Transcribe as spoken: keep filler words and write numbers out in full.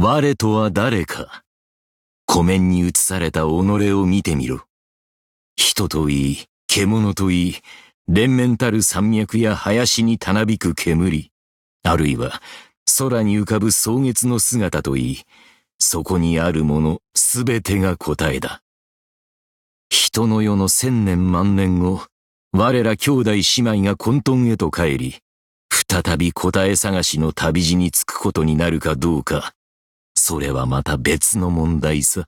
我とは誰か。湖面に映された己を見てみろ。人といい、獣といい、連綿たる山脈や林にたなびく煙、あるいは空に浮かぶ草月の姿といい、そこにあるものすべてが答えだ。人の世の千年万年後、我ら兄弟姉妹が混沌へと帰り、再び答え探しの旅路に着くことになるかどうか、それはまた別の問題さ。